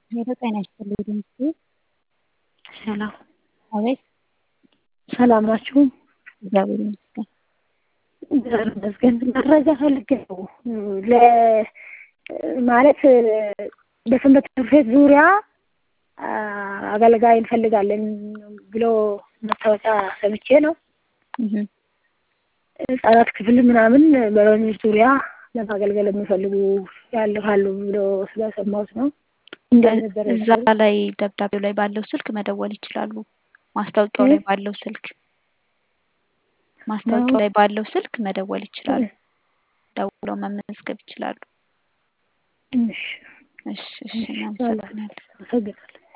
ሄሎ ጤና ይስጥልኝ። ሰላም አቤት። ሰላም ናችሁ? እግዚአብሔር ይመስገን። እግዚአብሔር ይመስገን። መረጃ ፈልጌ ነው ማለት በሰንበት ትምህርት ቤት ዙሪያ አገልጋይ እንፈልጋለን ብሎ መታወቂያ ሰምቼ ነው። ህጻናት ክፍል ምናምን በወንዝ ዙሪያ ለማገልገል የሚፈልጉ ያልፋሉ ብሎ ስለሰማሁት ነው። እዛ ላይ ደብዳቤው ላይ ባለው ስልክ መደወል ይችላሉ። ማስታወቂያው ላይ ባለው ስልክ መደወል ይችላሉ። ደውለው መመዝገብ ይችላሉ። እሺ እናመሰግናለን።